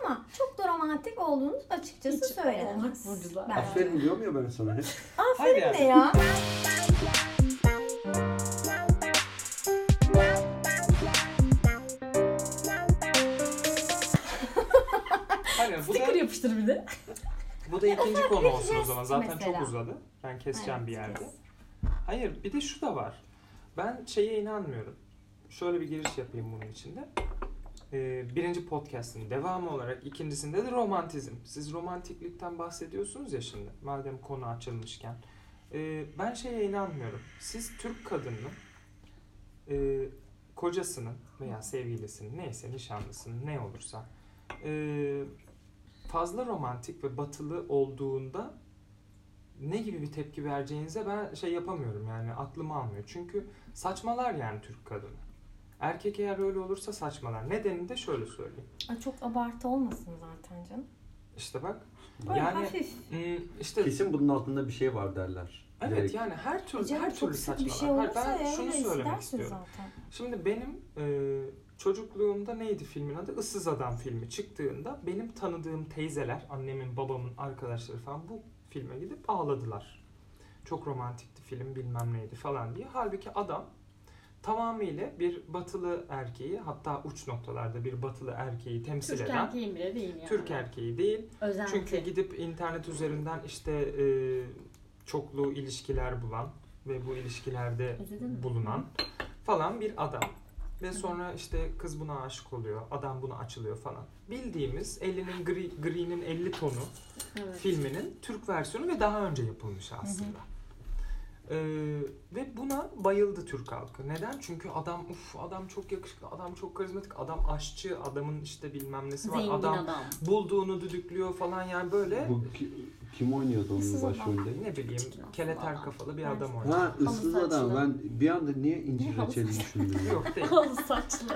ama çok da romantik olduğunuz açıkçası söylenemez. Aferin diyorum ya ben sana. Aferin ne ya? Sticker yapıştır bir de. Bu da ikinci konu olsun o zaman. Zaten Mesela. çok uzadı. Ben keseceğim Evet, bir yerde. kes. Hayır, bir de şu da var. Ben şeye inanmıyorum. Şöyle bir giriş yapayım bunun içinde. Birinci podcast'ın devamı olarak ikincisinde de romantizm. Siz romantiklikten bahsediyorsunuz ya şimdi. Madem konu açılmışken. Ben şeye inanmıyorum. Siz Türk kadınının kocasının veya sevgilisinin neyse nişanlısının ne olursa fazla romantik ve batılı olduğunda ne gibi bir tepki vereceğinize ben şey yapamıyorum yani aklım almıyor. Çünkü saçmalar yani Türk kadını. Erkek eğer öyle olursa saçmalar. Nedenini de şöyle söyleyeyim. Çok abartı olmasın zaten canım. İşte bak. Böyle Yani hafif. işte Kesin bunun altında bir şey var derler. evet Direkt. yani her türlü Canım, her çok türlü sık bir saçmalar. şey olursa Ben şunu öyle söylemek hissedersin istiyorum. zaten. Şimdi benim çocukluğumda neydi filmin adı? Issız Adam filmi çıktığında benim tanıdığım teyzeler, annemin, babamın arkadaşları falan bu filme gidip ağladılar. Çok romantikti film bilmem neydi falan diye. Halbuki adam tamamıyla bir batılı erkeği, hatta uç noktalarda bir batılı erkeği temsil Türk eden erkeği bile değil yani. Türk erkeği değil. Özenti. Çünkü gidip internet üzerinden işte çoklu ilişkiler bulan ve bu ilişkilerde bulunan falan bir adam. Ve sonra işte kız buna aşık oluyor, adam buna açılıyor falan. Bildiğimiz Green'in 50 tonu Evet. filminin Türk versiyonu ve daha önce yapılmış aslında. Ve buna bayıldı Türk halkı. Neden? Çünkü adam çok yakışıklı, adam çok karizmatik, adam aşçı, adamın işte bilmem nesi var. Zengin adam. Bulduğunu düdüklüyor falan yani böyle. Bu kim oynuyordu onun Issız Adam. başrolünde? Ne bileyim keleter kafalı bir adam oynuyor. Ha, ıssız Halı adam. saçlı. Ben bir anda niye incir Halı reçeli düşündüm? Yok değil. Kol saçlı.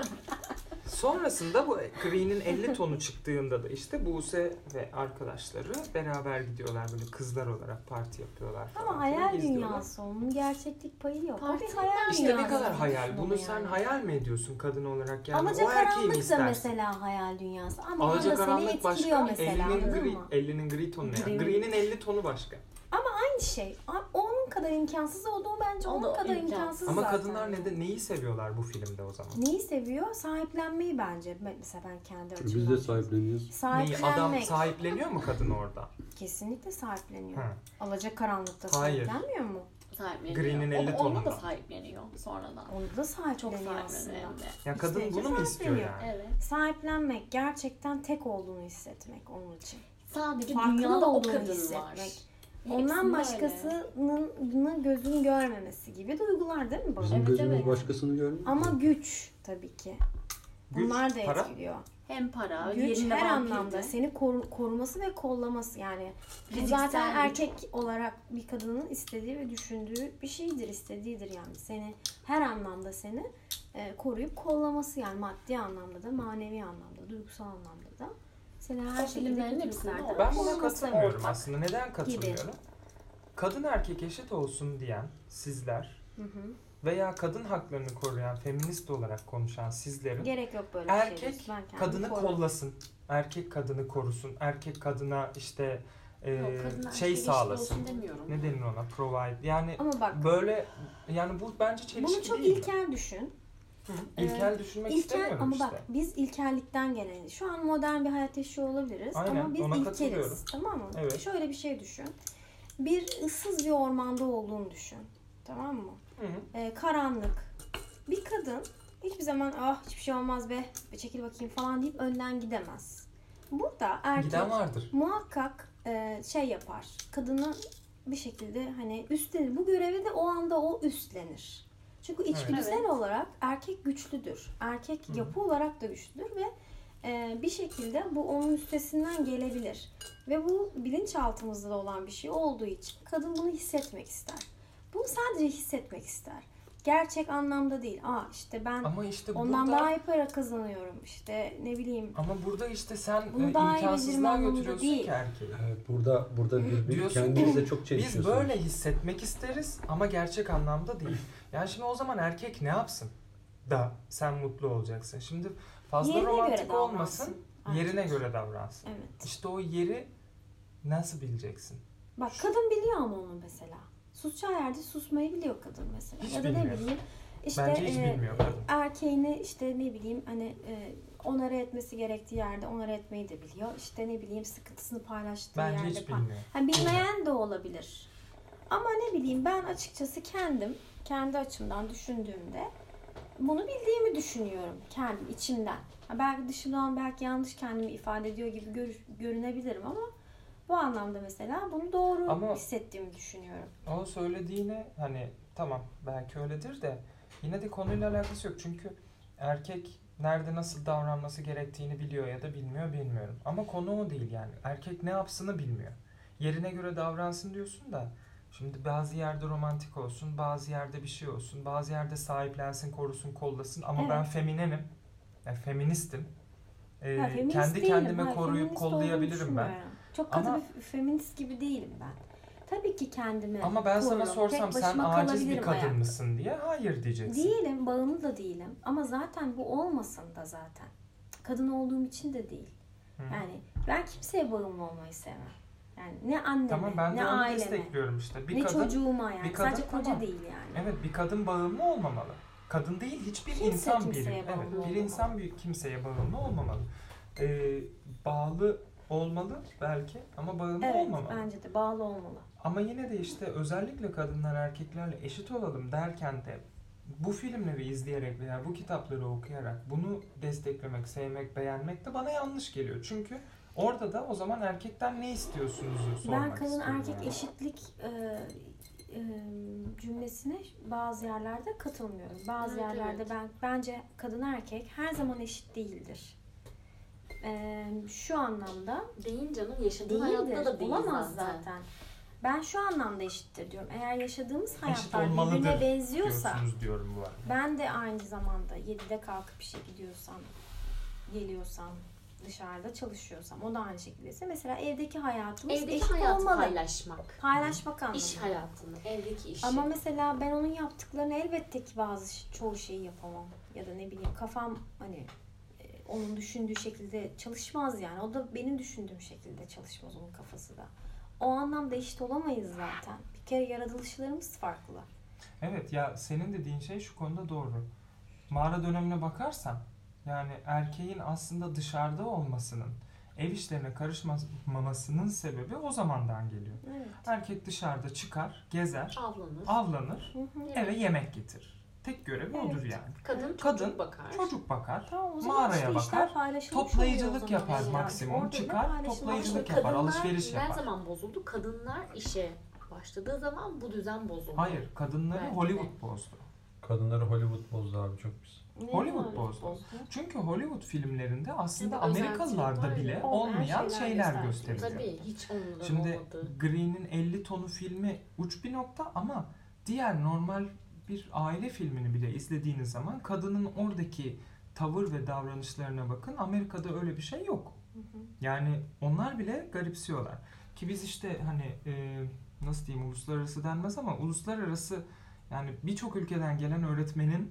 Sonrasında bu Green'in 50 tonu çıktığında da işte Buse ve arkadaşları beraber gidiyorlar böyle kızlar olarak parti yapıyorlar falan. Ama hayal İzliyorlar. dünyası onun gerçeklik payı yok. O Parti bir hayal İşte dünyası. ne kadar hayal. Bunu yani. sen hayal mi ediyorsun kadın olarak yani? O erkeği mi Alacakaranlık da istersin? mesela hayal dünyası. Ama orada seni Alacakaranlık etkiliyor başka, mesela. 50'nin gri tonu ya. Green'in- Green'in 50 tonu başka. Aynı şey. Onun kadar imkansız olduğu bence O onun da kadar imkansız. imkansız Ama zaten. kadınlar neyi seviyorlar bu filmde o zaman? Neyi seviyor? Sahiplenmeyi bence. Mesela ben kendi açımdan. Biz de sahipleniyoruz. Neyi? Sahiplenmek. Adam sahipleniyor mu kadın orada? Kesinlikle sahipleniyor. Ha. Alacakaranlıkta Hayır. sahiplenmiyor mu? Sahipleniyor. Green'in 50 Onda da tonunda. sahipleniyor sonradan. Onu da Çok sahipleniyor aslında. sahipleniyor hem de. Ya kadın İsteyince bunu mu istiyor sahipleniyor. yani? Evet. Sahiplenmek, gerçekten tek olduğunu hissetmek onun için. Sadece Farklı dünyada o olduğunu kadın var. hissetmek. Hepsinde Ondan öyle. başkasının gözünü görmemesi gibi duygular değil mi? Bizim Evet, gözümüz evet. başkasını görmüyor. Ama güç tabii ki. Güç, Bunlar da para? etkiliyor. Hem para, Güç diğerinde her vampirdi. anlamda seni koruması ve kollaması yani. Bu Fiziksel zaten güç. erkek olarak bir kadının istediği ve düşündüğü bir şeydir, istediğidir yani. Her anlamda seni koruyup kollaması yani maddi anlamda da, manevi anlamda, duygusal anlamda da. Seni her O şekilde filmlerin kötülüklerden hepsinde o. Ben buna koruması. katılmıyorum ortak aslında. Neden katılmıyorum? Kadın erkek eşit olsun diyen sizler Hı hı. veya kadın haklarını koruyan, feminist olarak konuşan sizlerin Gerek yok böyle bir erkek şey. Ben kendimi kadını korurum. kollasın, erkek kadını korusun, erkek kadına işte Yok, kadın erkeğe şey eşit sağlasın. olsun demiyorum. Ne denir ona? Provide. Yani Ama bak böyle yani bu bence çelişki bunu çok değil. ilkel düşün. İlkel düşünmek istemiyorum ama işte. bak biz ilkellikten gelen, şu an modern bir hayat yaşıyor olabiliriz Aynen, ama biz ona katılıyorum. ilkeliz, tamam mı? Evet. Şöyle bir şey düşün. Bir ıssız bir ormanda olduğunu düşün. Tamam mı? Hı hı. Karanlık. Bir kadın hiçbir zaman hiçbir şey olmaz be, çekil bakayım falan deyip önden gidemez. Burada erkek Giden vardır. muhakkak şey yapar. Kadını bir şekilde hani üstlenir. Bu görevi de o anda o üstlenir. Çünkü içgüdüsel Evet. olarak erkek güçlüdür. Erkek yapı olarak da güçlüdür ve bir şekilde bu onun üstesinden gelebilir. Ve bu bilinçaltımızda da olan bir şey olduğu için kadın bunu hissetmek ister. Bunu sadece hissetmek ister. Gerçek anlamda değil. İşte ben Ama işte ondan burada daha iyi para kazanıyorum. İşte ne bileyim. ama burada işte sen Bunu daha iyi becerme imkansızlığa anlamında götürüyorsun değil. ki erkeği. Evet, burada Diyorsun kendinizle ki, çok Biz çelişiyorsunuz. böyle hissetmek isteriz ama gerçek anlamda değil. Yani şimdi o zaman erkek ne yapsın da sen mutlu olacaksın? Şimdi fazla Yerine göre romantik davransın. olmasın Yerine göre davransın. Evet. İşte o yeri nasıl bileceksin? Bak kadın biliyor ama onu mesela. Susacağı yerde susmayı biliyor kadın mesela. Hiç ya da bilmiyor. ne bileyim işte Bence hiç bilmiyor kadın. erkeğini işte ne bileyim hani onara etmesi gerektiği yerde onara etmeyi de biliyor. İşte ne bileyim sıkıntısını paylaştığı Bence yerde hiç bilmiyor. hani bilmeyen de olabilir. Ama ne bileyim ben açıkçası kendi açımdan düşündüğümde bunu bildiğimi düşünüyorum kendim içimden. Belki dışımdan belki yanlış kendimi ifade ediyor gibi görünebilirim ama bu anlamda mesela bunu doğru Ama hissettiğimi düşünüyorum. o söylediğine hani tamam belki öyledir de yine de konuyla alakası yok. Çünkü erkek nerede nasıl davranması gerektiğini biliyor ya da bilmiyor bilmiyorum. Ama konu o değil yani. Erkek ne yapsını bilmiyor. Yerine göre davransın diyorsun da şimdi bazı yerde romantik olsun, bazı yerde bir şey olsun, bazı yerde sahiplensin, korusun, kollasın ama Evet. ben feminenim. Yani feministim. Feminist Kendi değilim. kendime Hayır, koruyup feminist olduğumu kollayabilirim ben. düşünmüyorum. Çok katı Ama- bir feminist gibi değilim ben. Tabii ki kendimi Ama ben sana korurum. sorsam Tek sen başıma aciz bir kalabilirim kadın ayakta. mısın diye hayır diyeceksin. Değilim, bağımlı da değilim. Ama zaten bu olmasın da zaten. Kadın olduğum için de değil. Hı. Yani ben kimseye bağımlı olmayı sevmem. Yani ne anneme, Tamam ben ne de onu aileme, destekliyorum işte. Bir ne kadın, çocuğuma yani. bir kadın, Sadece koca tamam. değil yani. evet bir kadın bağımlı olmamalı. Kadın değil hiçbir Kimse insan kimseye biri. bağımlı Evet, bir olmamalı. insan bir kimseye bağımlı olmamalı. Bağlı olmalı belki ama bağımlı Evet, olmamalı. bence de bağlı olmalı. Ama yine de işte özellikle kadınlar erkeklerle eşit olalım derken de bu filmleri izleyerek veya bu kitapları okuyarak bunu desteklemek, sevmek, beğenmek de bana yanlış geliyor. Çünkü orada da o zaman erkekten ne istiyorsunuzu sormak Ben kadın istiyorum erkek yani. eşitlik cümlesine bazı yerlerde katılmıyorum. Bazı Evet, yerlerde evet. bence kadın erkek her zaman eşit değildir. Şu anlamda Değil canım, yaşadığın hayatta değildir. da değil Olamaz zaten. Ben şu anlamda eşittir diyorum. Eğer yaşadığımız Eşit hayatlar olmalıdır birbirine benziyorsa, diyorsunuz diyorum bu arada. ben de aynı zamanda 7'de kalkıp işe gidiyorsam, geliyorsam, dışarıda çalışıyorsam, o da aynı şekildeyse mesela evdeki hayatımız Evdeki eşit hayatı olmalı. paylaşmak. Paylaşmak anlamında. İş hayatını, evdeki işi. Ama mesela ben onun yaptıklarını elbette ki çoğu şeyi yapamam. Ya da ne bileyim kafam hani onun düşündüğü şekilde çalışmaz yani. O da benim düşündüğüm şekilde çalışmaz onun kafası da. O anlamda eşit olamayız zaten. Bir kere yaratılışlarımız farklı. Evet ya senin dediğin şey şu konuda doğru. Mağara dönemine bakarsan yani erkeğin aslında dışarıda olmasının, ev işlerine karışmamasının sebebi o zamandan geliyor. Evet. Erkek dışarıda çıkar, gezer, avlanır. avlanır, Hı hı. Evet. eve yemek getirir. Tek görevi odur Evet. yani. Kadın Kadın çocuk bakar. Çocuk bakar, Tamam, o zaman mağaraya işte işler bakar, paylaşılmış oluyor o toplayıcılık zaman yapar yani. maksimum, Orada da çıkar, paylaşılmış toplayıcılık oluyor. yapar, Kadınlar alışveriş ne yapar. zaman bozuldu? Kadınlar işe başladığı zaman bu düzen bozuldu. Hayır, kadınları Belki de. Hollywood bozdu. Kadınları Hollywood bozdu abi çok pis. Ne Hollywood var? bozdu. Çünkü Hollywood filmlerinde aslında Ya da özentilik Amerikalılarda var bile ya. olmayan Şeyler şeyler gösteriliyor. gösteriliyor. Tabii hiç onların Şimdi olmadığı. Green'in 50 tonu filmi uç bir nokta ama diğer normal bir aile filmini bile izlediğiniz zaman kadının oradaki tavır ve davranışlarına bakın. Amerika'da öyle bir şey yok. Hı hı. Yani onlar bile garipsiyorlar. Ki biz işte hani nasıl diyeyim uluslararası denmez ama uluslararası yani birçok ülkeden gelen öğretmenin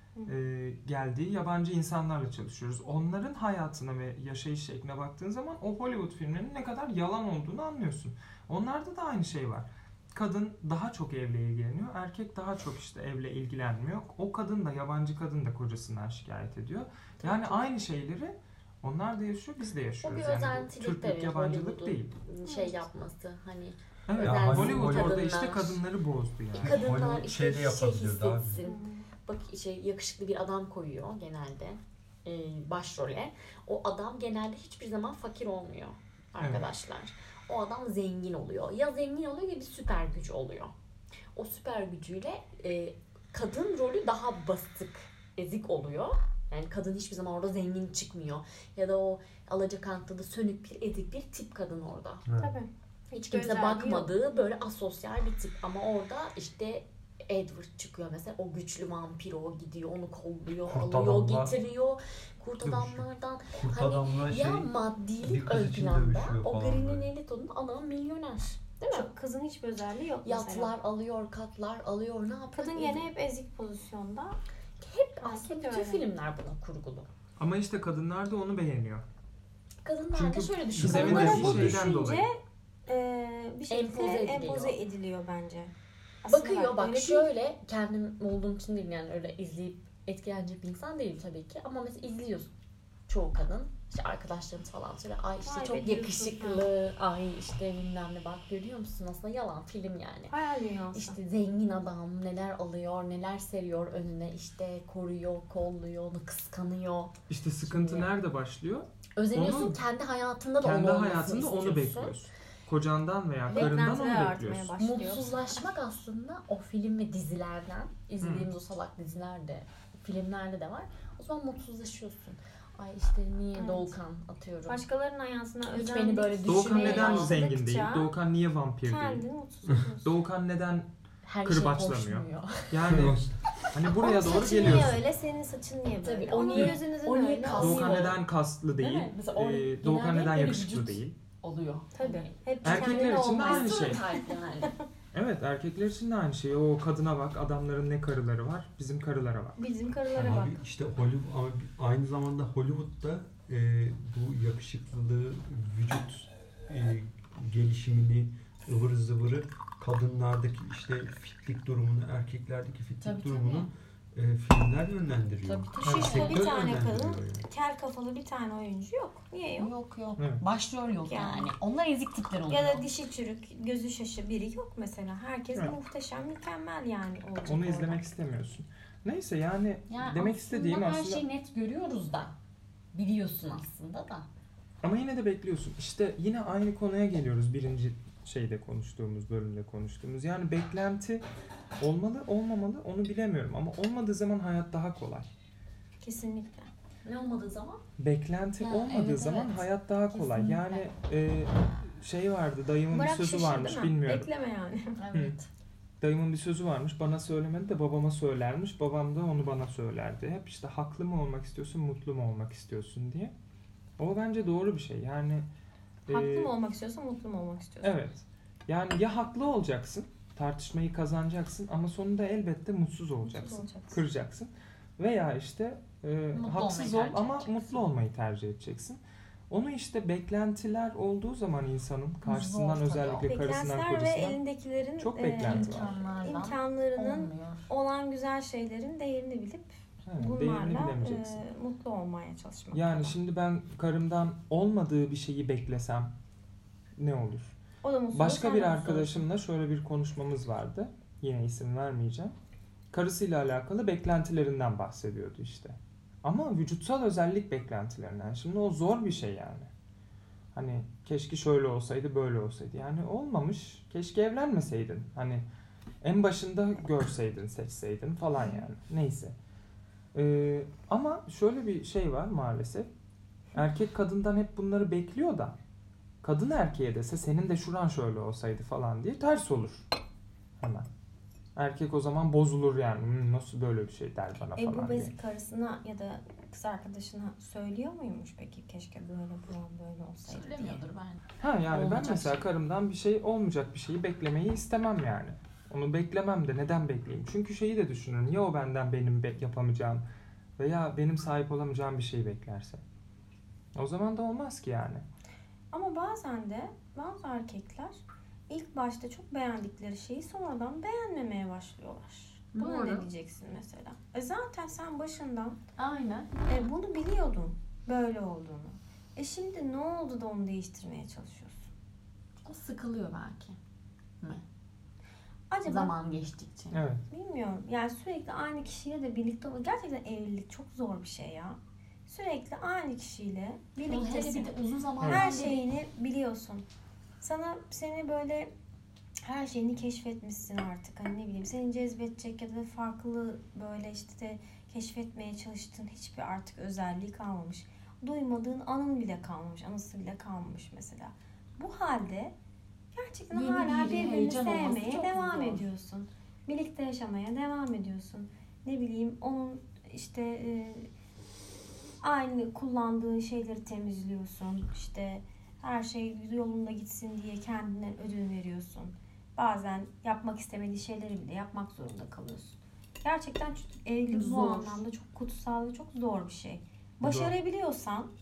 geldiği yabancı insanlarla çalışıyoruz. Onların hayatına ve yaşayış şekline baktığın zaman o Hollywood filmlerinin ne kadar yalan olduğunu anlıyorsun. Onlarda da aynı şey var. Kadın daha çok evle ilgileniyor. Erkek daha çok işte evle ilgilenmiyor. O kadın da yabancı kadın da kocasından şikayet ediyor. Yani Tabii. aynı şeyleri onlar da yaşıyor, biz de O yaşıyoruz. bir Yani bu özentilik de Türklük, evet, yabancılık Hollywood'un değil. şey Evet. yapması hani Evet, Ya Hollywood orada kadınlar. işte kadınları bozdu yani. kadınlar Hollywood işte şey de şey yapabilirdi abi. hissetsin. Bak yakışıklı bir adam koyuyor genelde başrole. O adam genelde hiçbir zaman fakir olmuyor arkadaşlar. O adam zengin oluyor. Ya zengin oluyor ya bir süper güç oluyor. O süper gücüyle kadın rolü daha basık, ezik oluyor. Yani kadın hiçbir zaman orada zengin çıkmıyor. Ya da o alacakaranlıkta sönük bir, ezik bir tip kadın orada. Tabii. Hiç kimse özelliği bakmadığı böyle asosyal bir tip. Ama orada işte Edward çıkıyor mesela, o güçlü vampir, o gidiyor onu kolluyor, Kurt alıyor, adamlar. getiriyor. Kurt adamlardan Kurt Hani adamla şey ya bir maddilik kız ön için planda. dövüşüyor O falan Green'in böyle. 50 tonun adam milyoner. Değil mi? Çok kızın hiçbir özelliği yok mesela. Yatlar alıyor, katlar alıyor, ne yapıyor? Kadın gene hep ezik pozisyonda. hep aslında Erkek bütün öyle. filmler buna kurgulu. Ama işte kadınlar da onu beğeniyor. Kadınlar Çünkü da şöyle biz düşünüyor. evinde Onlara bir bu şeyden düşünce dolayı. Bir şekilde Empoze ediliyor. empoze ediliyor bence. Aslında Bakıyor bak öyle şöyle, kendim olduğum için değil yani, öyle izleyip etkilenecek bir insan değilim tabii ki. Ama mesela izliyorsun çoğu kadın. İşte arkadaşlarım falan söyle, ay işte Vay çok be diyorsun yakışıklı, ay işte bilmem ne, bak görüyor musun, aslında yalan film yani. hayal dünyası. İşte zengin adam neler alıyor, neler seriyor önüne, işte koruyor, kolluyor, onu kıskanıyor. İşte sıkıntı Şimdi- nerede başlıyor? Özeniyorsun, Onu- kendi hayatında da Kendi onu olmasını hayatında onu istiyorsun. bekliyorsun. Kocandan veya karından Beklentiler onu artmaya bekliyorsun. başlıyor. Mutsuzlaşmak aslında o film ve dizilerden, izlediğimiz o salak dizilerde, filmlerde de var. O zaman mutsuzlaşıyorsun. Ay işte niye Evet. Doğukan atıyorum. Başkalarının hayatına Hiç özendik. beni böyle Doğukan düşünmeye neden başladıkça zengin değil? Doğukan niye vampir değil? Kendini mutsuz ediyorsun. Doğukan neden her kırbaçlamıyor. şey hoşmuyor. yani hani buraya Onun doğru saçın geliyorsun. niye öyle, senin saçın niye böyle? Tabii, Onun o niye- yüzünüzün o niye öyle. kaslı? Doğukan Kasıyor. neden kaslı değil? Değil mi? Mesela o Doğukan genelde neden böyle yakışıklı vücut değil? oluyor. Tabii. Hani Hep Erkekler kendine için de olmaz. aynı şey. stereotip yani. Evet, erkekler için de aynı şey. O kadına bak, adamların ne karıları var, bizim karılara bak. Bizim karılara bak. Abi işte Hollywood, ama aynı zamanda Hollywood'da bu yakışıklılığı, vücut gelişimini, ıvır zıvırı, kadınlardaki işte fitlik durumunu, erkeklerdeki fitlik Tabii, durumunu filmler yönlendiriyor. Tabii, tabii. Şişko bir Sektör tane yönlendiriyor kadın, yani. kel kafalı bir tane oyuncu yok. Niye yok? Yok yok. Evet. Başrol yok Yani. yani. Onlar ezik tipler oluyor. Ya da dişi çürük, gözü şaşı biri yok mesela. Herkes Evet. muhteşem, mükemmel yani olacak Onu orada. izlemek istemiyorsun. Neyse yani Ya demek istediğim her aslında... şeyi net görüyoruz da. Biliyorsun aslında da. Ama yine de bekliyorsun. İşte yine aynı konuya geliyoruz birinci şeyde konuştuğumuz, bölümde konuştuğumuz. Yani beklenti olmalı, olmamalı onu bilemiyorum. Ama olmadığı zaman hayat daha kolay. Kesinlikle. Ne olmadığı zaman? Beklenti Ha, olmadığı evet, zaman evet. hayat daha kolay. Kesinlikle. Yani şey vardı, dayımın Bırak bir sözü şaşır varmış, değil mi? bilmiyorum. Bekleme yani. Evet. Dayımın bir sözü varmış, bana söylemedi de babama söylermiş. Babam da onu bana söylerdi. Hep işte haklı mı olmak istiyorsun, mutlu mu olmak istiyorsun diye. O bence doğru bir şey. Yani Haklı mı olmak istiyorsan, mutlu mu olmak istiyorsun? evet. Yani ya haklı olacaksın, tartışmayı kazanacaksın ama sonunda elbette mutsuz olacaksın. olacaksın. Kıracaksın. Veya işte haksız ol olmayı tercih ama edeceksin. mutlu olmayı tercih edeceksin. Onu işte beklentiler olduğu zaman insanın karşısından, Zor tabii özellikle karısından, Beklentiler ve kocasından elindekilerin çok beklenti var. imkanlarının olmuyor. olan güzel şeylerin değerini bilip değerini bunlarla bilemeyeceksin. mutlu olmaya çalışmak. Yani lazım. şimdi ben karımdan olmadığı bir şeyi beklesem ne olur? O da mutsuz. Başka sen bir de mutsuz arkadaşımla şöyle bir konuşmamız vardı. Yine isim vermeyeceğim. Karısıyla alakalı beklentilerinden bahsediyordu işte. Ama vücutsal özellik beklentilerinden. Şimdi o zor bir şey yani. Hani keşke şöyle olsaydı, böyle olsaydı. Yani olmamış. Keşke evlenmeseydin. Hani en başında görseydin, seçseydin falan yani. Neyse. Ama şöyle bir şey var maalesef. Erkek kadından hep bunları bekliyor da kadın erkeğe dese senin de şuran şöyle olsaydı falan diye ters olur. Hemen. Erkek o zaman bozulur yani. Nasıl böyle bir şey der bana falan Bu diye. bez karısına ya da kız arkadaşına söylüyor muymuş peki? Keşke böyle olsaydı diye. Söylemiyordur bence. Ha yani ben Olmayacak mesela şey. karımdan bir şey olmayacak bir şeyi beklemeyi istemem yani. Onu beklemem de neden bekleyeyim? Çünkü şeyi de düşünürüm. Ya o benden benim yapamayacağım veya benim sahip olamayacağım bir şey beklerse. O zaman da olmaz ki yani. Ama bazen de bazı erkekler ilk başta çok beğendikleri şeyi sonradan beğenmemeye başlıyorlar. Buna Doğru. ne diyeceksin mesela? Zaten sen başından Aynen. bunu biliyordun böyle olduğunu. Şimdi ne oldu da onu değiştirmeye çalışıyorsun? O sıkılıyor belki. Mi? Acaba Zaman geçtikçe. Evet. bilmiyorum. Yani sürekli aynı kişiyle de birlikte olmak. Gerçekten evlilik çok zor bir şey ya. Sürekli aynı kişiyle Hele birliktesin. bir de uzun zaman Her şeyini biliyorsun. Seni böyle her şeyini keşfetmişsin artık. Hani ne bileyim seni cezbedecek ya da farklı böyle işte de keşfetmeye çalıştığın hiçbir artık özelliği kalmamış. Duymadığın anın bile kalmamış. Anısı bile kalmamış mesela. Bu halde gerçekten Yeni hala bir birbirini heyecan olması sevmeye çok devam zor. ediyorsun. Birlikte yaşamaya devam ediyorsun. Ne bileyim onun işte aynı kullandığın şeyleri temizliyorsun. İşte her şey yolunda gitsin diye kendine ödün veriyorsun. Bazen yapmak istemediği şeyleri bile yapmak zorunda kalıyorsun. Gerçekten evlilik bu Zor. anlamda çok kutsal ve çok zor bir şey. Başarabiliyorsan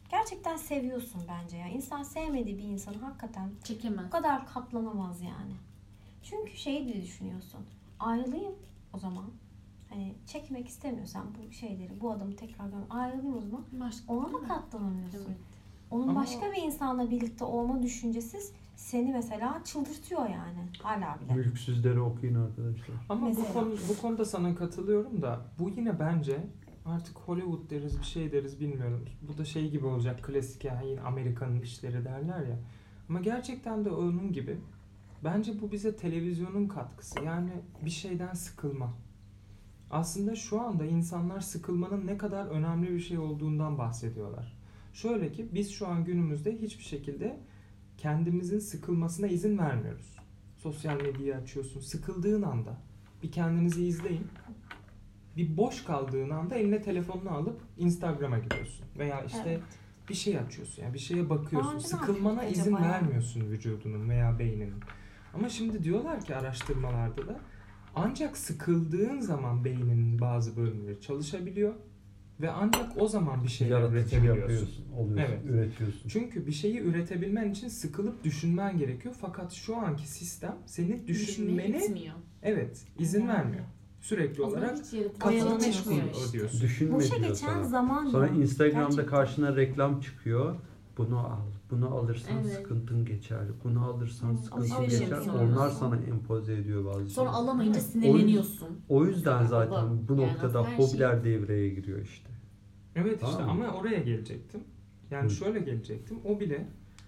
gerçekten seviyorsun bence ya. İnsan sevmediği bir insanı hakikaten Çekemez. bu kadar katlanamaz yani. Çünkü şeyi de düşünüyorsun. Ayrılayım o zaman. Hani çekmek istemiyorsan bu şeyleri, bu adamı tekrar görmek, ayrılayım o zaman. Ona da katlanamıyorsun. Evet. Onun Ama başka bir insanla birlikte olma düşüncesi seni mesela çıldırtıyor yani. Hala bile. Mülksüzleri okuyun arkadaşlar. Ama Mesela. bu konuda sana katılıyorum da bu yine bence artık Hollywood deriz bir şey deriz bilmiyorum. Bu da şey gibi olacak klasik ya yine Amerika'nın işleri derler ya. Ama gerçekten de onun gibi. Bence bu bize televizyonun katkısı. Yani bir şeyden sıkılma. Aslında şu anda insanlar sıkılmanın ne kadar önemli bir şey olduğundan bahsediyorlar. Şöyle ki biz şu an günümüzde hiçbir şekilde kendimizin sıkılmasına izin vermiyoruz. Sosyal medyayı açıyorsun. Sıkıldığın anda bir kendinizi izleyin. Bir boş kaldığın anda eline telefonunu alıp Instagram'a giriyorsun. Veya işte Evet. bir şey açıyorsun. Yani bir şeye bakıyorsun. Aa, ne Sıkılmana yaptık izin acaba ya? vermiyorsun vücudunun veya beyninin. Ama şimdi diyorlar ki araştırmalarda da ancak sıkıldığın zaman beyninin bazı bölümleri çalışabiliyor. Ve ancak o zaman bir şeyler Yaratıcı üretebiliyorsun. yapıyorsun, oluyorsun, Evet. üretiyorsun. Çünkü bir şeyi üretebilmen için sıkılıp düşünmen gerekiyor. Fakat şu anki sistem seni Düşünmeye düşünmeni itmiyor. izin Yani. vermiyor. Sürekli O zaman olarak hiç yaratıcı kafanı oyalanışmıyor meşgul işte. ediyorsun. Düşünme Boşa diyor geçen sana. zaman Sonra ya. Instagram'da Gerçekten. karşına reklam çıkıyor. Bunu al. Bunu alırsan Evet. sıkıntın geçer. Bunu alırsan Evet, sıkıntın alışveriş geçer. yapıyorsun. Onlar sana empoze ediyor bazı Sonra şeyleri. alamayınca Evet. sinirleniyorsun. O yüzden Mesela zaten bu yani noktada her hobiler devreye giriyor işte. Evet işte Tamam mı? ama oraya gelecektim. Yani Hı. şöyle gelecektim. O bile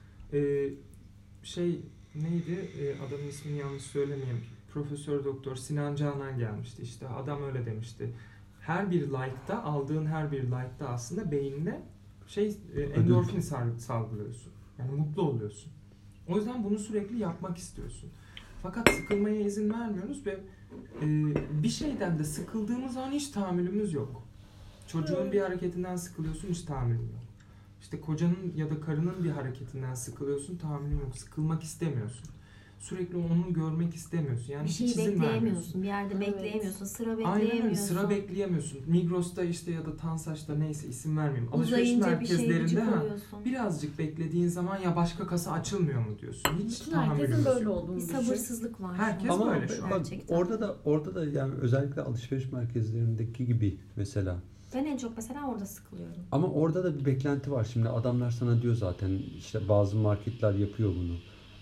şey neydi? Adamın ismini yanlış söylemeyeyim. Profesör Doktor Sinan Canan gelmişti işte. Adam öyle demişti. Her bir like'ta aldığın her bir like'ta aslında beynine endorfin salgılıyorsun. Yani mutlu oluyorsun. O yüzden bunu sürekli yapmak istiyorsun. Fakat sıkılmaya izin vermiyoruz ve bir şeyden de sıkıldığımız an hiç tahammülümüz yok. Çocuğun bir hareketinden sıkılıyorsun, hiç tahammülün yok. İşte kocanın ya da karının bir hareketinden sıkılıyorsun, tahammülün yok. Sıkılmak istemiyorsun. Sürekli onu görmek istemiyorsun. Yani Bir şeyi hiç izin vermiyorsun. bekleyemiyorsun. Bir yerde Evet. bekleyemiyorsun. Sıra Aynen öyle. bekleyemiyorsun. Sıra bekleyemiyorsun. Migros'ta işte ya da Tansaç'ta neyse isim vermeyeyim. Alışveriş Uzayınca bir şey merkezlerinde gıcık oluyorsun. birazcık beklediğin zaman ya başka kasa açılmıyor mu diyorsun. Hiç Bütün tahammülümüz herkesin yok. böyle olduğunu Bir düşün. sabırsızlık var. Herkes Ama böyle şu an. bak, Gerçekten. orada da yani özellikle alışveriş merkezlerindeki gibi mesela. Ben en çok mesela orada sıkılıyorum. Ama orada da bir beklenti var. Şimdi adamlar sana diyor zaten işte bazı marketler yapıyor bunu.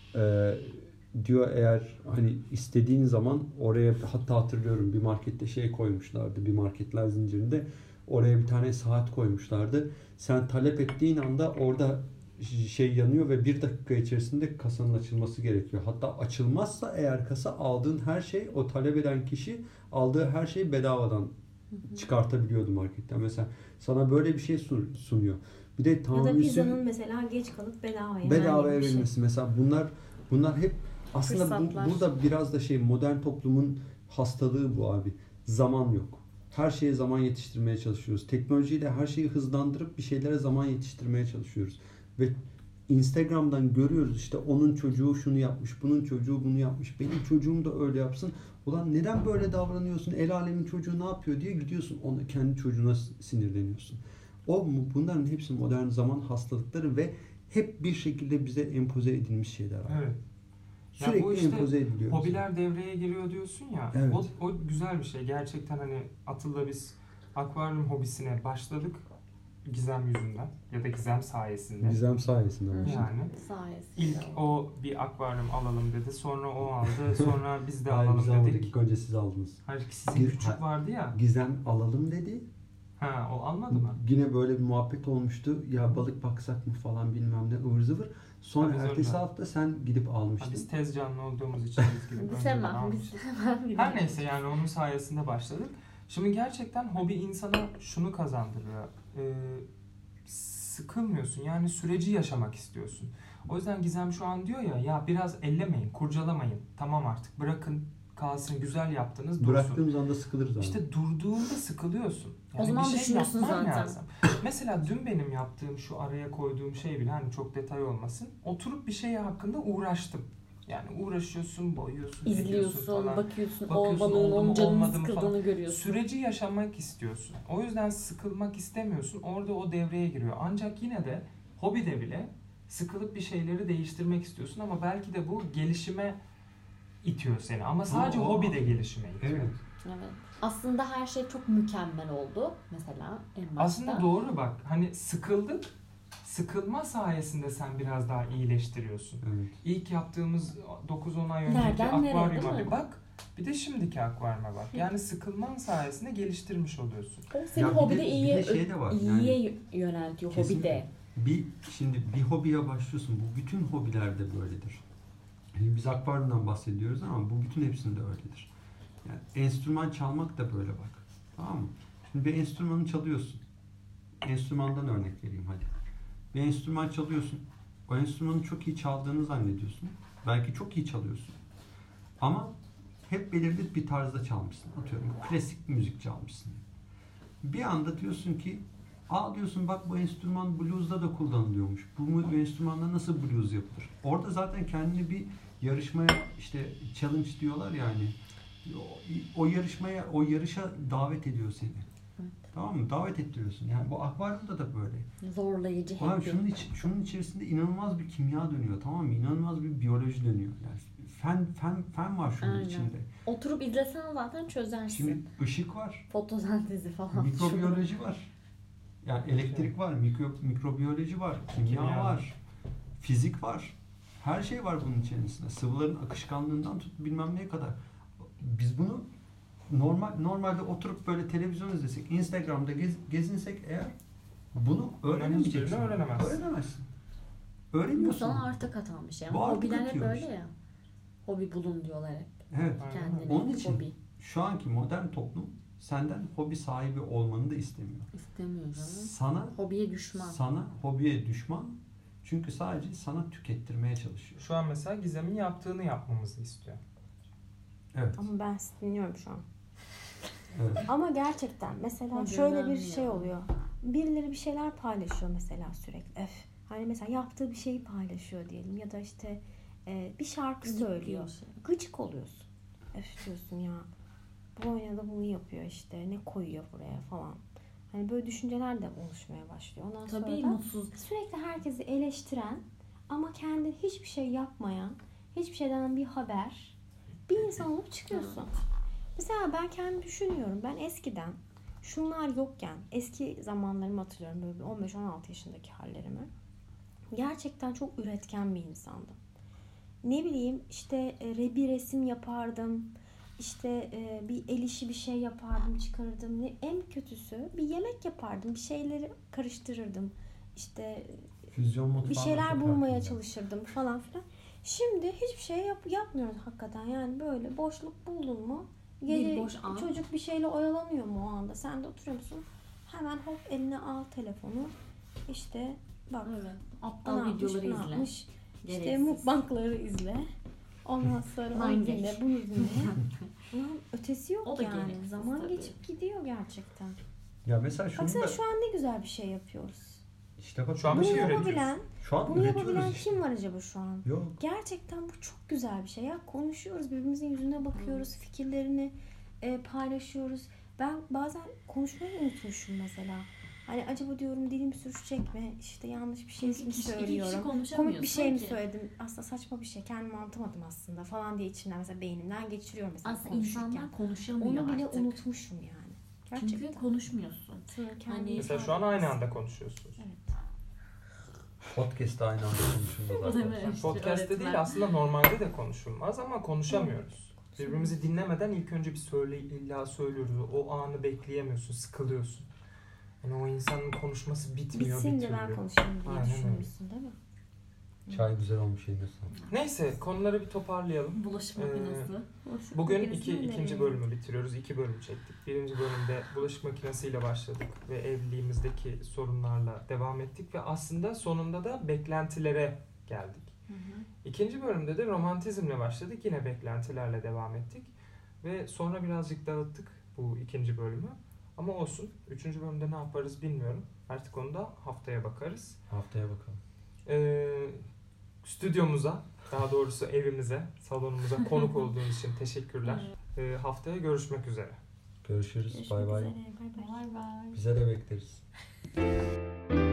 Diyor eğer hani istediğin zaman oraya, hatta hatırlıyorum bir markette şey koymuşlardı, bir marketler zincirinde oraya bir tane saat koymuşlardı. Sen talep ettiğin anda orada şey yanıyor ve 1 dakika içerisinde kasanın açılması gerekiyor. Hatta açılmazsa eğer kasa, aldığın her şey, o talep eden kişi aldığı her şeyi bedavadan çıkartabiliyordu marketten. Mesela sana böyle bir şey sunuyor. Bir de Ya da tahammülsüz pizzanın mesela geç kalıp bedavaya bedavaya verdiği bir şey. verilmesi. Mesela bunlar hep aslında Fırsatlar. burada biraz da modern toplumun hastalığı bu abi. Zaman yok. Her şeye zaman yetiştirmeye çalışıyoruz. Teknolojiyle her şeyi hızlandırıp bir şeylere zaman yetiştirmeye çalışıyoruz. Ve Instagram'dan görüyoruz işte onun çocuğu şunu yapmış, bunun çocuğu bunu yapmış, benim çocuğum da öyle yapsın. Ulan neden böyle davranıyorsun? El alemin çocuğu ne yapıyor diye gidiyorsun. Onu kendi çocuğuna sinirleniyorsun. Bunların hepsi modern zaman hastalıkları ve hep bir şekilde bize empoze edilmiş şeyler abi. Evet. Sürekli bu işte empoze ediliyor. Hobiler devreye giriyor diyorsun ya. Evet. O güzel bir şey. Gerçekten hani Atıl'la biz akvaryum hobisine başladık Gizem yüzünden ya da Gizem sayesinde. Gizem sayesinde Hı. başladı. Yani Sayesinde. ilk o bir akvaryum alalım dedi. Sonra o aldı. Sonra biz de Hayır, biz alalım almadık. dedik. İlk önce siz aldınız. Hayır sizin küçük vardı ya. Gizem alalım dedi. Ha o almadı mı? Yine böyle bir muhabbet olmuştu. Ya balık baksak mı falan bilmem ne ıvır zıvır. Sonra Ha, biz ertesi öyle. hafta sen gidip Ha, almıştın. biz tez canlı olduğumuz için biz gidip Biz önceden hemen, almıştık. biz hemen Her neyse yani onun sayesinde başladık. Şimdi gerçekten hobi insana şunu kazandırıyor. Sıkılmıyorsun yani süreci yaşamak istiyorsun. O yüzden Gizem şu an diyor ya biraz ellemeyin, kurcalamayın. Tamam artık bırakın kalsın, güzel yaptınız dursun. Bıraktığımız anda sıkılırız abi. İşte durduğunda sıkılıyorsun. O zaman bir şey düşünüyorsun yapman zaten. lazım. Mesela dün benim yaptığım şu araya koyduğum şey bile hani çok detay olmasın. Oturup bir şey hakkında uğraştım. Yani uğraşıyorsun, boyuyorsun, ediyorsun İzliyorsun, falan. bakıyorsun, Bakıyorsun, olmadığını, oldu mu, onun canının olmadı mı sıkıldığını falan. görüyorsun. Süreci yaşamak istiyorsun. O yüzden sıkılmak istemiyorsun. Orada o devreye giriyor. Ancak yine de Hobide bile sıkılıp bir şeyleri değiştirmek istiyorsun ama belki de bu gelişime itiyor seni. Ama sadece hobide gelişime itiyor. Evet. Evet. Aslında her şey çok mükemmel oldu mesela en başta. Aslında doğru bak. Hani sıkıldık. Sıkılma sayesinde sen biraz daha iyileştiriyorsun. Evet. İlk yaptığımız 9-10 ay önceki Nereden nereye, akvaryuma değil mi? bir bak. Bir de şimdiki akvaryuma bak. Yani sıkılman sayesinde geliştirmiş oluyorsun. O seni Ya bir hobide de- bir iyiye, de şey de var, iyiye yöneltiyor Kesinlikle. hobide. Şimdi bir hobiye başlıyorsun. Bu bütün hobilerde böyledir. Yani biz akvaryumdan bahsediyoruz ama bu bütün hepsinde öyledir. Yani enstrüman çalmak da böyle bak. Tamam mı? Şimdi bir enstrümanı çalıyorsun. Enstrümandan örnek vereyim hadi. Bir enstrüman çalıyorsun. O enstrümanı çok iyi çaldığını zannediyorsun. Belki çok iyi çalıyorsun. Ama hep belirli bir tarzda çalmışsın. Atıyorum klasik müzik çalmışsın. Bir anda diyorsun ki diyorsun bak bu enstrüman blues'da da kullanılıyormuş. Bu enstrümanla nasıl blues yapılır? Orada zaten kendini bir yarışmaya işte challenge diyorlar yani. O yarışa davet ediyor seni. Evet. Tamam mı? Davet ettiriyorsun. Yani bu akvaryumda da böyle. Zorlayıcı Ulan hem de. şunun içerisinde inanılmaz bir kimya dönüyor. Tamam mı? İnanılmaz bir biyoloji dönüyor. Yani fen var şunun Aynen. içinde. Oturup izlesen zaten çözersin. Şimdi ışık var. Fotosentezi falan. Mikrobiyoloji var. Yani elektrik var, mikrobiyoloji var, kimya Kimya var, fizik var. Her şey var bunun içerisinde. Sıvıların akışkanlığından tut bilmem neye kadar. Biz bunu normalde oturup böyle televizyon izlesek, Instagram'da gezinsek eğer bunu öğrenemeyeceksin. Hiçbirini öğrenemezsin. Öğrenemezsin. Bu Öğreniyorsun. sana artı katan bir şey. Bu Ama artı hobiler hep katıyor öyle işte. ya. Hobi bulun diyorlar hep. Evet. Aynen. Kendine Onun bir için hobi. şu anki modern toplum senden hobi sahibi olmanı da istemiyor. İstemiyor canım. Hobiye düşman. Sana hobiye düşman. Çünkü sadece sana tükettirmeye çalışıyor. Şu an mesela Gizem'in yaptığını yapmamızı istiyor. Evet. Ama ben sizi dinliyorum şu an. Evet. Ama gerçekten mesela Hobi şöyle bir önemli şey ya. oluyor. Birileri bir şeyler paylaşıyor mesela sürekli. Hani mesela yaptığı bir şeyi paylaşıyor diyelim ya da işte bir şarkı söylüyor. Bir şey. Gıcık oluyorsun. Diyorsun ya bu oyunda bunu yapıyor işte ne koyuyor buraya falan. Hani böyle düşünceler de oluşmaya başlıyor. Ondan Tabii sonra da mutsuz. sürekli herkesi eleştiren ama kendi hiçbir şey yapmayan, hiçbir şeyden bir haber bir insan olup çıkıyorsun. Mesela ben kendimi düşünüyorum. Ben eskiden şunlar yokken eski zamanlarımı hatırlıyorum böyle 15-16 yaşındaki hallerimi. Gerçekten çok üretken bir insandım. Ne bileyim işte bir resim yapardım. İşte bir el işi bir şey yapardım, çıkarırdım. En kötüsü bir yemek yapardım. Bir şeyleri karıştırırdım. İşte Füzyon mutfağında bir şeyler çok bulmaya farklı. çalışırdım falan filan. Şimdi hiçbir şey yapmıyoruz hakikaten. Yani böyle boşluk buldun mu? Gece boş an. çocuk bir şeyle oyalanıyor mu o anda? Sen de oturuyor musun? Hemen hop eline al telefonu. İşte bak Evet. ne Aptal yapmış, videoları ne izle. yapmış. İşte Gereksiz. mukbangları izle. Ondan sonra onu Mind dinle, games. bunu dinle. Bunun ötesi yok O da yani. gereksiz Zaman tabii. geçip gidiyor gerçekten. Ya mesela şunu Baksana da şu an ne güzel bir şey yapıyoruz. işte bak Şu an bir Bunu şey üretiyoruz. yapabilen, şu an bunu üretiyoruz yapabilen işte. kim var acaba şu an? Yok. Gerçekten bu çok güzel bir şey ya. Konuşuyoruz, birbirimizin yüzüne bakıyoruz, fikirlerini paylaşıyoruz. Ben bazen konuşmayı unutmuşum mesela. Hani acaba diyorum dilim sürçecek mi? İşte yanlış bir şey mi İki kişi söylüyorum? konuşamıyorsun Komik bir şey mi ki. söyledim? Aslında saçma bir şey. Kendimi anlatamadım aslında falan diye içimden mesela beynimden geçiriyorum mesela Aslında konuşurken. insanlar konuşamıyor Onu bile artık. unutmuşum yani. Gerçekten. Çünkü konuşmuyorsun. Sınır kendini Hani- Mesela ifade şu an aynı etmez. anda konuşuyorsunuz. Evet. Podcast'ta aynı anda konuşuyoruz Değil zaten. mi? İşte Podcast'te öğretmen. değil aslında normalde de konuşulmaz ama konuşamıyoruz. Birbirimizi dinlemeden ilk önce bir illa söylüyoruz. O anı bekleyemiyorsun, sıkılıyorsun. Yani o insanın konuşması bitmiyor Bitsin bir de ben türlü. konuşayım diye Aynen öyle. düşünmüşsün değil mi? Çay güzel olmuş eline sağlık. Neyse konuları bir toparlayalım. Bulaşık Ee, makinesi. Bugün Makinesini ikinci nereye? bölümü bitiriyoruz. 2 bölüm çektik. Birinci bölümde bulaşık makinesiyle başladık ve evliliğimizdeki sorunlarla devam ettik ve aslında sonunda da beklentilere geldik. Hı hı. İkinci bölümde de romantizmle başladık. Yine beklentilerle devam ettik. Ve sonra birazcık dağıttık bu ikinci bölümü. Ama olsun. Üçüncü bölümde ne yaparız bilmiyorum. Artık onu da haftaya bakarız. Haftaya bakalım. Stüdyomuza, daha doğrusu evimize, salonumuza konuk olduğunuz için teşekkürler. Haftaya görüşmek üzere. Görüşürüz. Görüşmek Bay bay. üzere. Bay bay. Bay bay. Bize de bekleriz.